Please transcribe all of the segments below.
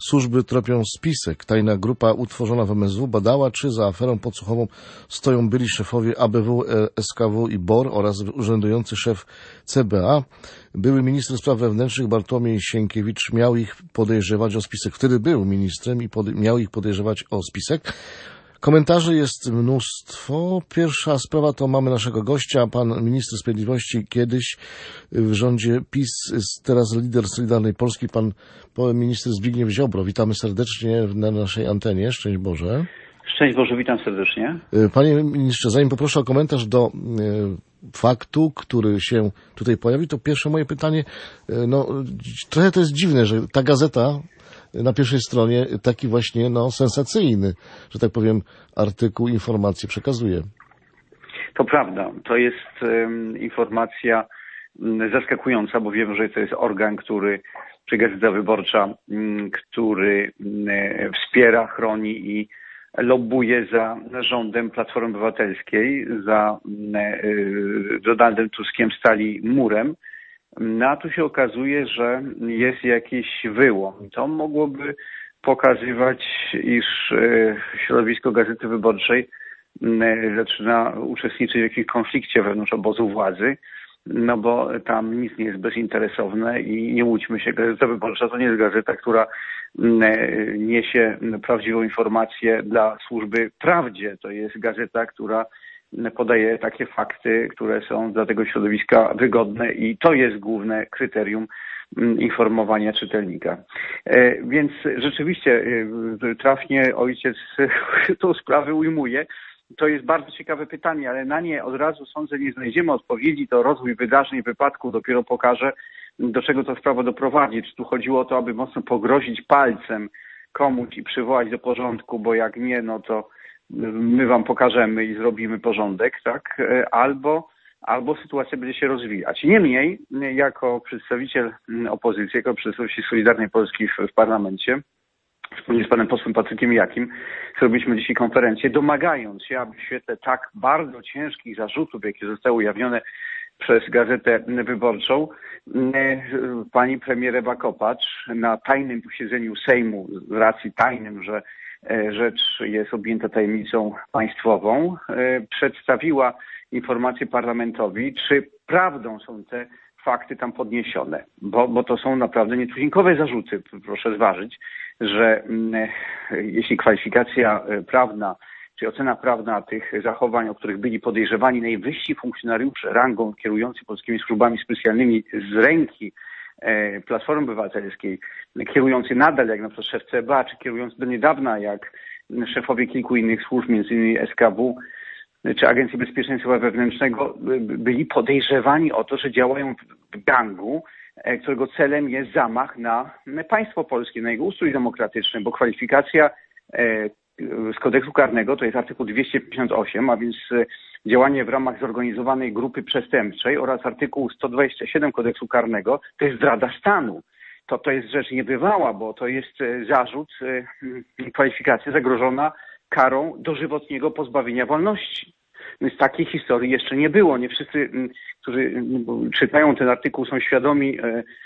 służby tropią spisek. Tajna grupa utworzona w MSW badała, czy za aferą podsłuchową stoją byli szefowie ABW, SKW i BOR oraz urzędujący szef CBA. Były minister spraw wewnętrznych Bartłomiej Sienkiewicz miał ich podejrzewać o spisek. Wtedy był ministrem i miał ich podejrzewać o spisek. Komentarzy jest mnóstwo. Pierwsza sprawa to mamy naszego gościa, pan minister sprawiedliwości kiedyś w rządzie PiS, teraz lider Solidarnej Polski, pan minister Zbigniew Ziobro. Witamy serdecznie na naszej antenie. Szczęść Boże. Szczęść Boże, witam serdecznie. Panie ministrze, zanim poproszę o komentarz do faktu, który się tutaj pojawi, to pierwsze moje pytanie, trochę to jest dziwne, że ta gazeta na pierwszej stronie taki właśnie sensacyjny, że tak powiem, artykuł, informację przekazuje. To prawda. To jest informacja zaskakująca, bo wiem, że to jest organ, czy Gazeta Wyborcza, który wspiera, chroni i lobbuje za rządem Platformy Obywatelskiej, za Donaldem Tuskiem stali murem. No a tu się okazuje, że jest jakiś wyłom. To mogłoby pokazywać, iż środowisko Gazety Wyborczej zaczyna uczestniczyć w jakimś konflikcie wewnątrz obozu władzy, no bo tam nic nie jest bezinteresowne i nie łudźmy się, Gazeta Wyborcza to nie jest gazeta, która niesie prawdziwą informację dla służby prawdzie. To jest gazeta, która podaje takie fakty, które są dla tego środowiska wygodne i to jest główne kryterium informowania czytelnika. Więc rzeczywiście trafnie ojciec tą sprawę ujmuje. To jest bardzo ciekawe pytanie, ale na nie od razu sądzę nie znajdziemy odpowiedzi. To rozwój wydarzeń, wypadków dopiero pokaże, do czego ta sprawa doprowadzi. Czy tu chodziło o to, aby mocno pogrozić palcem komuś i przywołać do porządku, bo jak nie, no to my wam pokażemy i zrobimy porządek, tak? Albo sytuacja będzie się rozwijać. Niemniej, jako przedstawiciel opozycji, jako przedstawiciel Solidarnej Polski w parlamencie, wspólnie z panem posłem Patrykiem Jakim, zrobiliśmy dzisiaj konferencję, domagając się, aby w świetle tak bardzo ciężkich zarzutów, jakie zostały ujawnione przez Gazetę Wyborczą, pani premier Ewa Kopacz na tajnym posiedzeniu Sejmu, z racji tajnym, że rzecz jest objęta tajemnicą państwową, przedstawiła informację parlamentowi, czy prawdą są te fakty tam podniesione, bo to są naprawdę nietuzinkowe zarzuty. Proszę zważyć, że jeśli kwalifikacja prawna, czy ocena prawna tych zachowań, o których byli podejrzewani najwyżsi funkcjonariusze rangą kierujący polskimi służbami specjalnymi z ręki Platformy Obywatelskiej, kierujący nadal jak na przykład szef CBA, czy kierujący do niedawna jak szefowie kilku innych służb, m.in. SKW, czy Agencji Bezpieczeństwa Wewnętrznego, byli podejrzewani o to, że działają w gangu, którego celem jest zamach na państwo polskie, na jego ustrój demokratyczny, bo kwalifikacja z kodeksu karnego to jest artykuł 258, a więc działanie w ramach zorganizowanej grupy przestępczej, oraz artykuł 127 kodeksu karnego to jest zdrada stanu. To jest rzecz niebywała, bo to jest zarzut, kwalifikacja zagrożona karą dożywotniego pozbawienia wolności. Więc takiej historii jeszcze nie było. Nie wszyscy, którzy czytają ten artykuł, są świadomi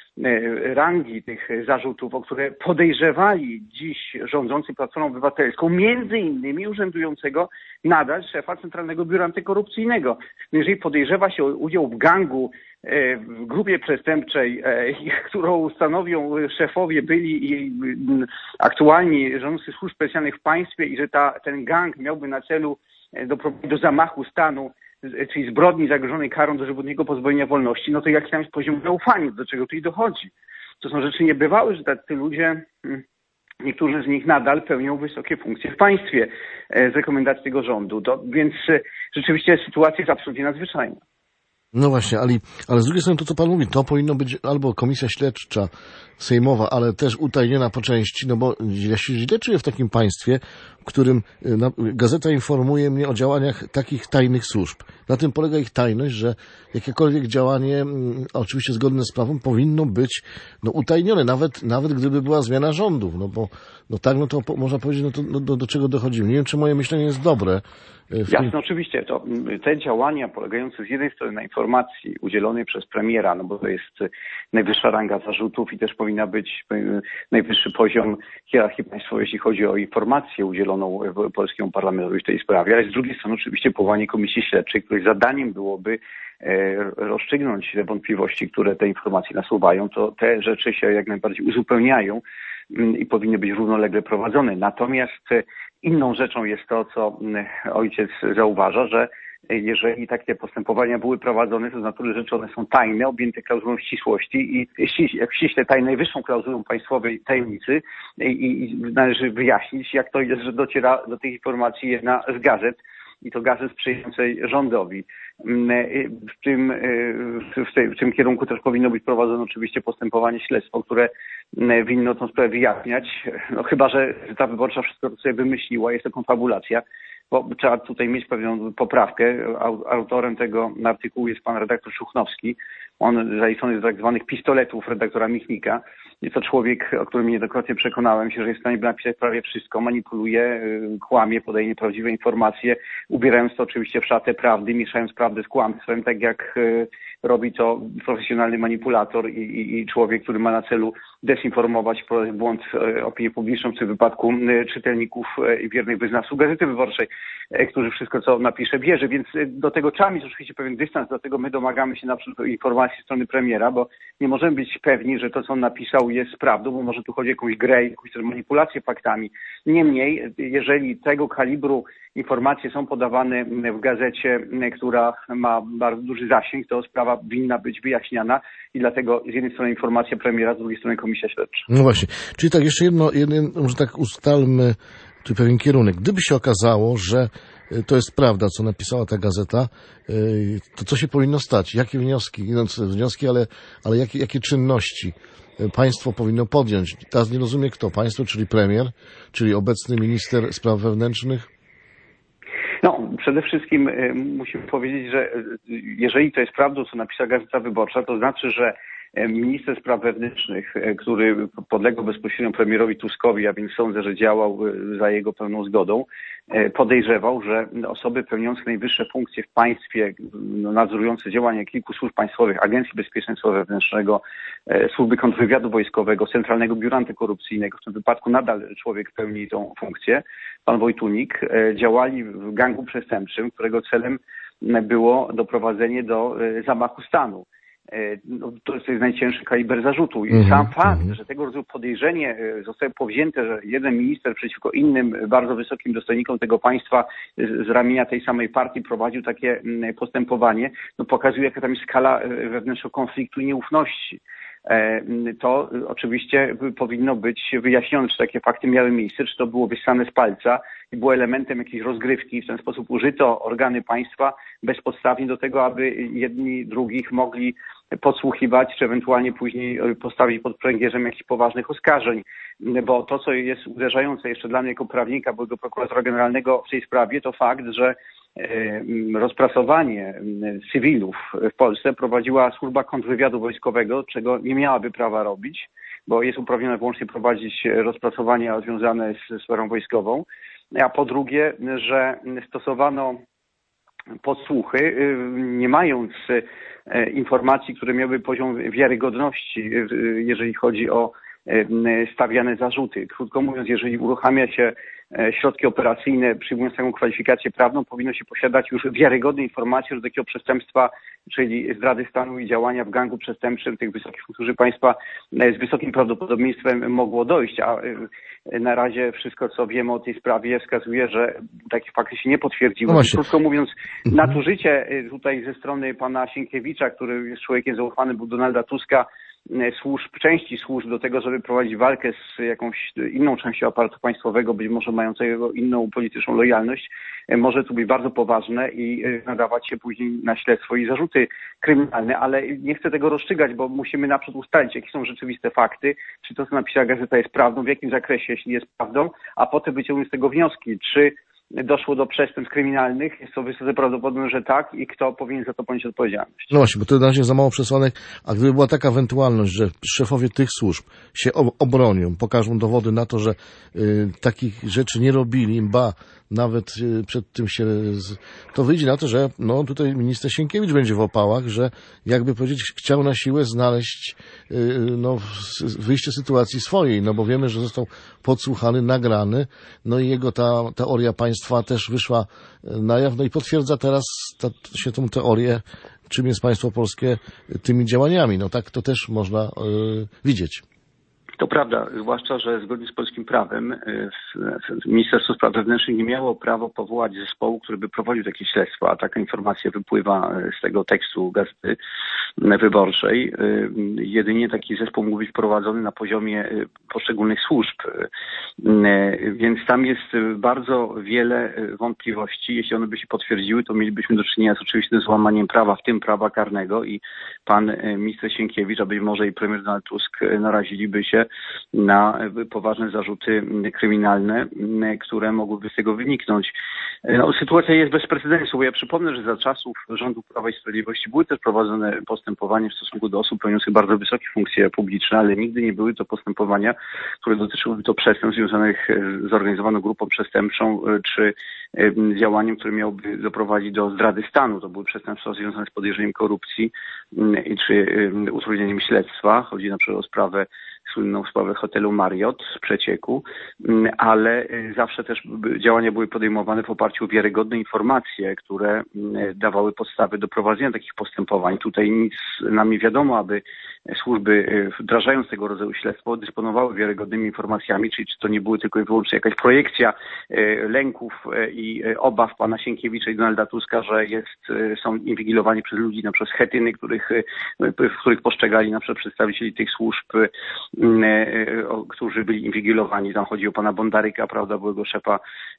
rangi tych zarzutów, o które podejrzewali dziś rządzący Platformą Obywatelską, między innymi urzędującego nadal szefa Centralnego Biura Antykorupcyjnego. Jeżeli podejrzewa się o udział w gangu, w grupie przestępczej, którą stanowią szefowie byli i aktualni rządzący służb specjalnych w państwie i że ten gang miałby na celu doprowadzić do zamachu stanu, czyli zbrodni zagrożonej karą dożywotniego pozbawienia wolności, no to jaki tam jest poziom zaufania, do czego tutaj dochodzi. To są rzeczy niebywałe, że tacy ludzie, niektórzy z nich nadal pełnią wysokie funkcje w państwie z rekomendacji tego rządu. Więc rzeczywiście sytuacja jest absolutnie nadzwyczajna. No właśnie, ale z drugiej strony to, co pan mówi, to powinno być albo komisja śledcza sejmowa, ale też utajniona po części, no bo ja się źle czuję w takim państwie, w którym gazeta informuje mnie o działaniach takich tajnych służb. Na tym polega ich tajność, że jakiekolwiek działanie, oczywiście zgodne z prawem, powinno być utajnione, nawet gdyby była zmiana rządów, to można powiedzieć, do czego dochodzimy. Nie wiem, czy moje myślenie jest dobre, Jasne, oczywiście. Te działania polegające z jednej strony na informacji udzielonej przez premiera, no bo to jest najwyższa ranga zarzutów i też powinna być najwyższy poziom hierarchii państwowej, jeśli chodzi o informację udzieloną polskiemu parlamentowi w tej sprawie, ale z drugiej strony oczywiście powołanie komisji śledczej, której zadaniem byłoby rozstrzygnąć te wątpliwości, które te informacje nasuwają, to te rzeczy się jak najbardziej uzupełniają i powinny być równolegle prowadzone. Natomiast inną rzeczą jest to, co ojciec zauważa, że jeżeli takie postępowania były prowadzone, to z natury rzeczy one są tajne, objęte klauzulą ścisłości i ściśle tajne najwyższą klauzulą państwowej tajemnicy i należy wyjaśnić, jak to jest, że dociera do tych informacji jedna z gazet, i to gazet sprzyjającej rządowi. W tym kierunku też powinno być prowadzone oczywiście postępowanie, śledztwo, które winno tę sprawę wyjaśniać. No chyba że ta wyborcza wszystko to sobie wymyśliła, jest to konfabulacja, bo trzeba tutaj mieć pewną poprawkę. Autorem tego artykułu jest pan redaktor Szuchnowski. On zaliczony jest do tak zwanych pistoletów redaktora Michnika. Jest to człowiek, o którym niejednokrotnie przekonałem się, że jest w stanie napisać prawie wszystko, manipuluje, kłamie, podaje nieprawdziwe informacje, ubierając to oczywiście w szatę prawdy, mieszając prawdę z kłamstwem, tak jak robi to profesjonalny manipulator i człowiek, który ma na celu dezinformować, wprowadzić w błąd opinię publiczną, w tym wypadku czytelników i wiernych wyznawców Gazety Wyborczej, którzy wszystko, co napisze, bierze. Więc do tego trzeba mieć oczywiście pewien dystans, dlatego my domagamy się na przykład informacji ze strony premiera, bo nie możemy być pewni, że to, co on napisał, jest prawdą, bo może tu chodzi o jakąś grę, jakąś manipulację faktami. Niemniej, jeżeli tego kalibru informacje są podawane w gazecie, która ma bardzo duży zasięg, to sprawa winna być wyjaśniana i dlatego z jednej strony informacja premiera, z drugiej strony komisja śledcza. No właśnie. Czyli tak jeszcze może tak ustalmy tu pewien kierunek. Gdyby się okazało, że to jest prawda, co napisała ta gazeta, to co się powinno stać? Jakie wnioski, ale jakie czynności państwo powinno podjąć? Teraz nie rozumie kto? Państwo, czyli premier, czyli obecny minister spraw wewnętrznych? No, przede wszystkim musimy powiedzieć, że jeżeli to jest prawdą, co napisała Gazeta Wyborcza, to znaczy, że minister spraw wewnętrznych, który podlegał bezpośrednio premierowi Tuskowi, a więc sądzę, że działał za jego pełną zgodą, podejrzewał, że osoby pełniące najwyższe funkcje w państwie, nadzorujące działania kilku służb państwowych, Agencji Bezpieczeństwa Wewnętrznego, Służby Kontrwywiadu Wojskowego, Centralnego Biura Antykorupcyjnego, w tym wypadku nadal człowiek pełni tą funkcję, pan Wojtunik, działali w gangu przestępczym, którego celem było doprowadzenie do zamachu stanu. To jest najcięższy kaliber zarzutu. I sam fakt, że tego rodzaju podejrzenie zostało powzięte, że jeden minister przeciwko innym bardzo wysokim dostojnikom tego państwa z ramienia tej samej partii prowadził takie postępowanie, no pokazuje, jaka tam jest skala wewnętrznego konfliktu i nieufności. To oczywiście powinno być wyjaśnione, czy takie fakty miały miejsce, czy to było wyssane z palca i było elementem jakiejś rozgrywki. W ten sposób użyto organy państwa bezpodstawnie do tego, aby jedni drugich mogli podsłuchiwać, czy ewentualnie później postawić pod pręgierzem jakichś poważnych oskarżeń. Bo to, co jest uderzające jeszcze dla mnie jako prawnika, byłego prokuratora generalnego w tej sprawie, to fakt, że rozprasowanie cywilów w Polsce prowadziła Służba Kontrwywiadu Wojskowego, czego nie miałaby prawa robić, bo jest uprawniona wyłącznie prowadzić rozpracowania związane z sferą wojskową. A po drugie, że stosowano podsłuchy, nie mając informacji, które miały poziom wiarygodności, jeżeli chodzi o stawiane zarzuty. Krótko mówiąc, jeżeli uruchamia się środki operacyjne, przyjmując taką kwalifikację prawną, powinno się posiadać już wiarygodne informacje, że takiego przestępstwa, czyli zdrady stanu i działania w gangu przestępczym tych wysokich funkcjonariuszy państwa z wysokim prawdopodobieństwem mogło dojść, a na razie wszystko, co wiemy o tej sprawie, wskazuje, że takie fakty się nie potwierdziły. No krótko mówiąc, nadużycie tutaj ze strony pana Sienkiewicza, który jest człowiekiem zaufanym był Donalda Tuska, części służb do tego, żeby prowadzić walkę z jakąś inną częścią aparatu państwowego, być może mającego inną polityczną lojalność, może tu być bardzo poważne i nadawać się później na śledztwo i zarzuty kryminalne, ale nie chcę tego rozstrzygać, bo musimy naprzód ustalić, jakie są rzeczywiste fakty, czy to, co napisała gazeta, jest prawdą, w jakim zakresie, jeśli jest prawdą, a potem wyciągnąć z tego wnioski, czy doszło do przestępstw kryminalnych. Jest to wysoce prawdopodobne, że tak i kto powinien za to ponieść odpowiedzialność. No właśnie, bo to na razie za mało przesłanek, a gdyby była taka ewentualność, że szefowie tych służb się obronią, pokażą dowody na to, że takich rzeczy nie robili, ba, nawet przed tym się, to wyjdzie na to, że no tutaj minister Sienkiewicz będzie w opałach, że jakby powiedzieć, chciał na siłę znaleźć no, wyjście z sytuacji swojej, no bo wiemy, że został podsłuchany, nagrany, no i jego ta teoria państwa też wyszła na jaw, no i potwierdza teraz się tą teorię, czym jest państwo polskie tymi działaniami. No tak to też można widzieć. To prawda, zwłaszcza, że zgodnie z polskim prawem Ministerstwo Spraw Wewnętrznych nie miało prawa powołać zespołu, który by prowadził takie śledztwo, a taka informacja wypływa z tego tekstu Gazety Wyborczej. Jedynie taki zespół mógł być prowadzony na poziomie poszczególnych służb, więc tam jest bardzo wiele wątpliwości. Jeśli one by się potwierdziły, to mielibyśmy do czynienia z oczywistym złamaniem prawa, w tym prawa karnego i pan minister Sienkiewicz, a być może i premier Donald Tusk naraziliby się na poważne zarzuty kryminalne, które mogłyby z tego wyniknąć. No, sytuacja jest bez precedensu. Ja przypomnę, że za czasów rządu Prawa i Sprawiedliwości były też prowadzone postępowania w stosunku do osób pełniących bardzo wysokie funkcje publiczne, ale nigdy nie były to postępowania, które dotyczyłyby to przestępstw związanych z zorganizowaną grupą przestępczą czy działaniem, które miałoby doprowadzić do zdrady stanu. To były przestępstwa związane z podejrzeniem korupcji czy utrudnieniem śledztwa. Chodzi na przykład o słynną sprawę hotelu Marriott w Przecieku, ale zawsze też działania były podejmowane w oparciu o wiarygodne informacje, które dawały podstawy do prowadzenia takich postępowań. Tutaj nic nam nie wiadomo, aby służby wdrażając tego rodzaju śledztwo dysponowały wiarygodnymi informacjami, czyli czy to nie były tylko i wyłącznie jakaś projekcja lęków i obaw pana Sienkiewicza i Donalda Tuska, że są inwigilowani przez ludzi, na przykład Chetyny, w których postrzegali na przykład przedstawicieli tych służb, którzy byli inwigilowani. Tam chodzi o pana Bondaryka, prawda, byłego szefa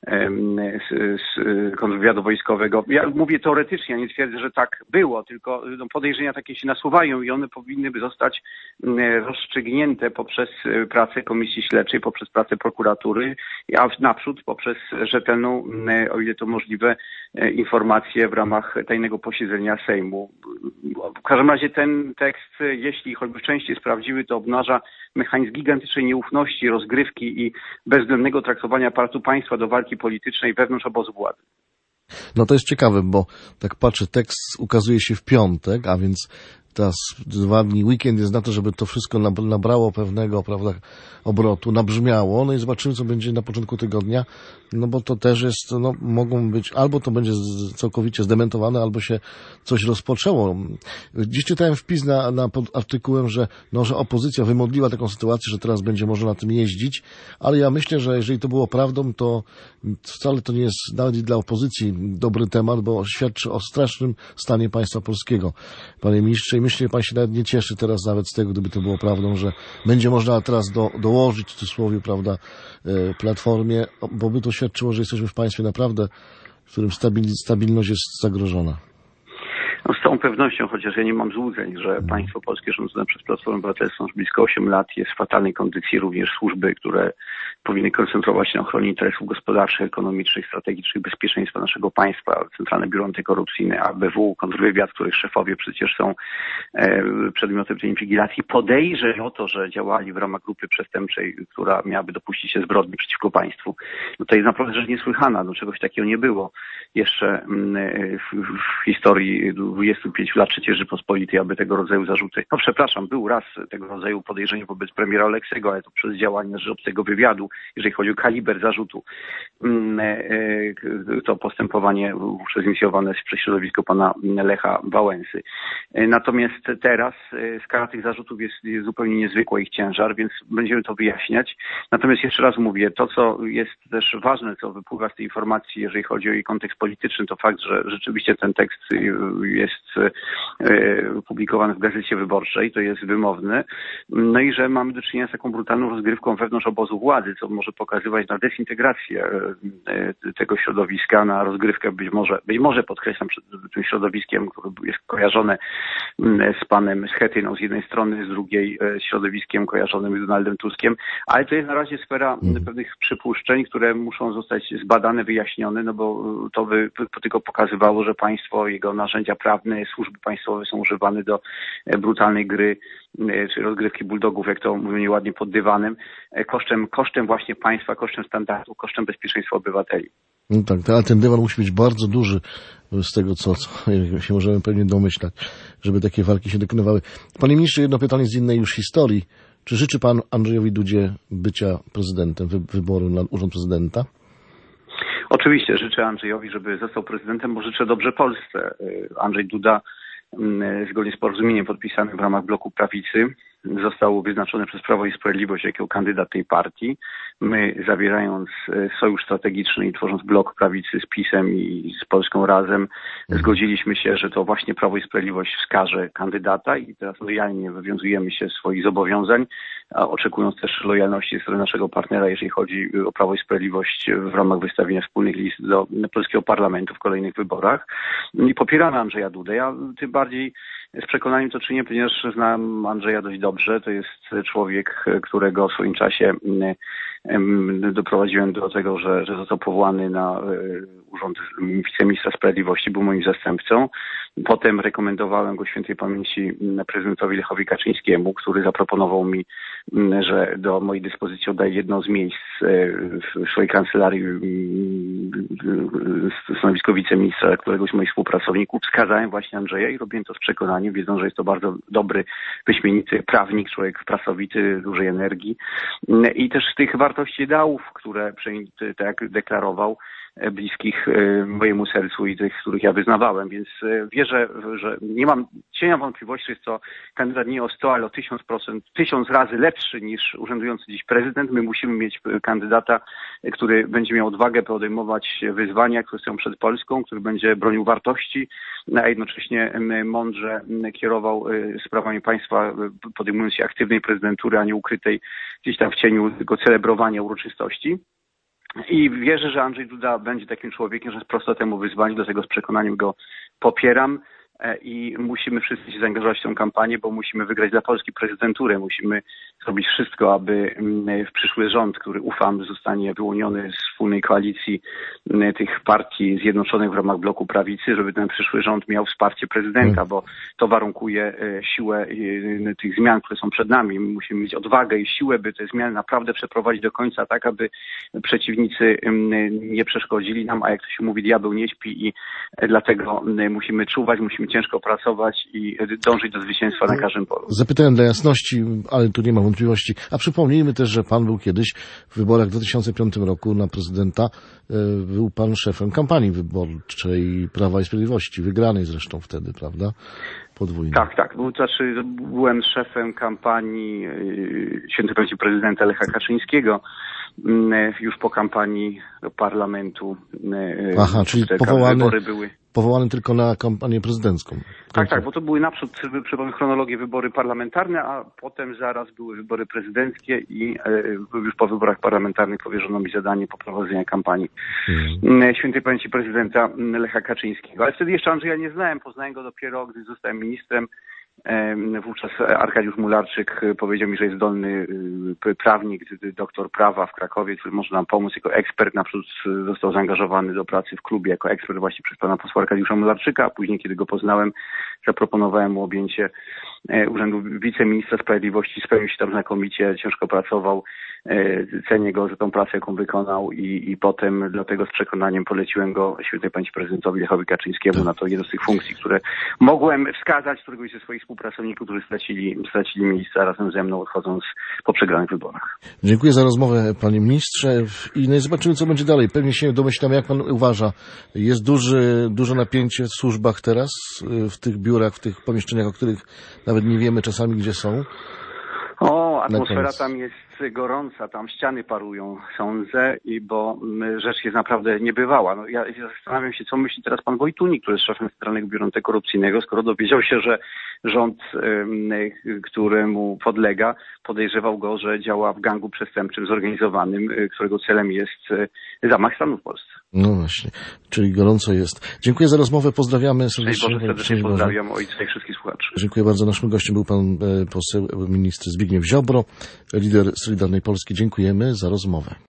kontrwywiadu wojskowego. Ja mówię teoretycznie, nie twierdzę, że tak było, tylko podejrzenia takie się nasuwają i one powinny by zostać rozstrzygnięte poprzez pracę Komisji Śledczej, poprzez pracę prokuratury, a naprzód poprzez rzetelną, o ile to możliwe, informację w ramach tajnego posiedzenia Sejmu. W każdym razie ten tekst, jeśli choćby w części jest prawdziwy, to obnaża mechanizm gigantycznej nieufności, rozgrywki i bezwzględnego traktowania aparatu państwa do walki politycznej wewnątrz obozu władzy. No to jest ciekawe, bo tak patrzę, tekst ukazuje się w piątek, a więc teraz 2 dni, weekend jest na to, żeby to wszystko nabrało pewnego, prawda, obrotu, nabrzmiało, no i zobaczymy, co będzie na początku tygodnia, no bo to też jest, no mogą być, albo to będzie całkowicie zdementowane, albo się coś rozpoczęło. Dziś czytałem wpis pod artykułem, że opozycja wymodliła taką sytuację, że teraz będzie można na tym jeździć, ale ja myślę, że jeżeli to było prawdą, to wcale to nie jest nawet dla opozycji dobry temat, bo świadczy o strasznym stanie państwa polskiego. Panie ministrze, i myślę, że pan się nawet nie cieszy teraz nawet z tego, gdyby to było prawdą, że będzie można teraz dołożyć w cudzysłowie, prawda, Platformie, bo by to świadczyło, że jesteśmy w państwie naprawdę, w którym stabilność jest zagrożona. No, z całą pewnością, chociaż ja nie mam złudzeń, że państwo polskie rządzone przez Platformę Obywatelską już blisko 8 lat jest w fatalnej kondycji, również służby, które powinny koncentrować się na ochronie interesów gospodarczych, ekonomicznych, strategicznych, bezpieczeństwa naszego państwa, Centralne Biuro Antykorupcyjne, ABW, kontrwywiad, których szefowie przecież są przedmiotem tej inwigilacji, podejrzeń o to, że działali w ramach grupy przestępczej, która miałaby dopuścić się zbrodni przeciwko państwu. No to jest naprawdę rzecz niesłychana, no czegoś takiego nie było jeszcze w historii 25 lat III Rzeczypospolitej, aby tego rodzaju zarzuty, no przepraszam, był raz tego rodzaju podejrzenie wobec premiera Oleksego, ale to przez działania obcego wywiadu, jeżeli chodzi o kaliber zarzutu, to postępowanie wówczas inicjowane przez środowisko pana Lecha Wałęsy. Natomiast teraz skala tych zarzutów jest zupełnie niezwykła, ich ciężar, więc będziemy to wyjaśniać. Natomiast jeszcze raz mówię, to co jest też ważne, co wypływa z tej informacji, jeżeli chodzi o jej kontekst polityczny, to fakt, że rzeczywiście ten tekst jest publikowany w Gazecie Wyborczej, to jest wymowny, no i że mamy do czynienia z taką brutalną rozgrywką wewnątrz obozu władzy, co może pokazywać na dezintegrację tego środowiska, na rozgrywkę być może podkreślam, przed tym środowiskiem, które jest kojarzone z panem Schetyną z jednej strony, z drugiej środowiskiem kojarzonym z Donaldem Tuskiem, ale to jest na razie sfera pewnych przypuszczeń, które muszą zostać zbadane, wyjaśnione, no bo to by tylko pokazywało, że państwo, jego narzędzia prawne, służby państwowe są używane do brutalnej gry, czy rozgrywki bulldogów, jak to mówią nieładnie, pod dywanem, kosztem właśnie państwa, kosztem standardu, kosztem bezpieczeństwa obywateli. No tak, ale ten dywan musi być bardzo duży z tego, co się możemy pewnie domyślać, żeby takie walki się dokonywały. Panie ministrze, jedno pytanie z innej już historii. Czy życzy pan Andrzejowi Dudzie bycia prezydentem, wyboru na urząd prezydenta? Oczywiście życzę Andrzejowi, żeby został prezydentem, bo życzę dobrze Polsce. Andrzej Duda, zgodnie z porozumieniem podpisanym w ramach bloku prawicy, został wyznaczony przez Prawo i Sprawiedliwość jako kandydat tej partii. My, zawierając sojusz strategiczny i tworząc blok prawicy z PiS-em i z Polską Razem, zgodziliśmy się, że to właśnie Prawo i Sprawiedliwość wskaże kandydata i teraz lojalnie wywiązujemy się z swoich zobowiązań, a oczekując też lojalności ze strony naszego partnera, jeżeli chodzi o Prawo i Sprawiedliwość w ramach wystawienia wspólnych list do polskiego parlamentu w kolejnych wyborach. I popieramy Andrzeja Dudę. Ja tym bardziej z przekonaniem to czynię, ponieważ znam Andrzeja dość dobrze. To jest człowiek, którego w swoim czasie doprowadziłem do tego, że został powołany na urząd wiceministra sprawiedliwości, był moim zastępcą. Potem rekomendowałem go świętej pamięci prezydentowi Lechowi Kaczyńskiemu, który zaproponował mi, że do mojej dyspozycji oddaje jedno z miejsc w swojej kancelarii, stanowisko wiceministra, któregoś z moich współpracowników. Wskazałem właśnie Andrzeja i robiłem to z przekonaniem, wiedząc, że jest to bardzo dobry, wyśmienity prawnik, człowiek pracowity, dużej energii i też tych wartości ideałów, które tak jak deklarował, bliskich mojemu sercu i tych, których ja wyznawałem, więc wierzę, że nie mam cienia wątpliwości, że jest to kandydat nie o 100, ale o 1000%, 1000 razy lepszy niż urzędujący dziś prezydent. My musimy mieć kandydata, który będzie miał odwagę podejmować wyzwania, które stoją przed Polską, który będzie bronił wartości, a jednocześnie mądrze kierował sprawami państwa, podejmując się aktywnej prezydentury, a nie ukrytej gdzieś tam w cieniu tylko celebrowania uroczystości. I wierzę, że Andrzej Duda będzie takim człowiekiem, że sprosta temu wyzwaniu, dlatego z przekonaniem go popieram i musimy wszyscy się zaangażować w tę kampanię, bo musimy wygrać dla Polski prezydenturę. Musimy zrobić wszystko, aby w przyszły rząd, który ufam zostanie wyłoniony z wspólnej koalicji tych partii zjednoczonych w ramach bloku prawicy, żeby ten przyszły rząd miał wsparcie prezydenta, bo to warunkuje siłę tych zmian, które są przed nami. My musimy mieć odwagę i siłę, by te zmiany naprawdę przeprowadzić do końca tak, aby przeciwnicy nie przeszkodzili nam, a jak to się mówi, diabeł nie śpi i dlatego musimy czuwać, musimy ciężko pracować i dążyć do zwycięstwa na każdym polu. Zapytałem dla jasności, ale tu nie ma wątpliwości. A przypomnijmy też, że pan był kiedyś w wyborach w 2005 roku na prezydenta. Był pan szefem kampanii wyborczej Prawa i Sprawiedliwości, wygranej zresztą wtedy, prawda? Podwójnie. Tak. Byłem szefem kampanii świętej pamięci prezydenta Lecha Kaczyńskiego już po kampanii do parlamentu. Aha, czyli powołany tylko na kampanię prezydencką. Tak, bo to były naprzód, przypomnę chronologię, wybory parlamentarne, a potem zaraz były wybory prezydenckie i już po wyborach parlamentarnych powierzono mi zadanie poprowadzenia kampanii świętej pamięci prezydenta Lecha Kaczyńskiego. Ale wtedy jeszcze Andrzeja nie znałem, poznałem go dopiero, gdy zostałem ministrem. Wówczas Arkadiusz Mularczyk powiedział mi, że jest zdolny prawnik, doktor prawa w Krakowie, który może nam pomóc jako ekspert. Naprzód został zaangażowany do pracy w klubie jako ekspert właśnie przez pana posła Arkadiusza Mularczyka, a później, kiedy go poznałem, zaproponowałem mu objęcie urzędu wiceministra sprawiedliwości. Spełnił się tam znakomicie, ciężko pracował. Cenię go za tą pracę, jaką wykonał i potem dlatego z przekonaniem poleciłem go świętej pamięci prezydentowi Lechowi Kaczyńskiemu na to jedno z tych funkcji, które mogłem wskazać, któregoś ze swoich współpracowników, którzy stracili miejsca razem ze mną, odchodząc po przegranych wyborach. Dziękuję za rozmowę, panie ministrze, i zobaczymy, co będzie dalej. Pewnie się domyślam, jak pan uważa, jest duże napięcie w służbach teraz, w tych biurach, w tych pomieszczeniach, o których nawet nie wiemy czasami, gdzie są. Atmosfera tam jest gorąca, tam ściany parują, sądzę, bo rzecz jest naprawdę niebywała. Ja zastanawiam się, co myśli teraz pan Wojtunik, który jest szefem Centralnego Biura Antykorupcyjnego, skoro dowiedział się, że rząd, któremu podlega, podejrzewał go, że działa w gangu przestępczym zorganizowanym, którego celem jest zamach stanu w Polsce. No właśnie, czyli gorąco jest. Dziękuję za rozmowę, pozdrawiamy serdecznie. Serdecznie pozdrawiam ojca i wszystkich słuchaczy. Dziękuję bardzo. Naszym gościem był pan poseł, minister Zbigniew Ziobro, lider Solidarnej Polski. Dziękujemy za rozmowę.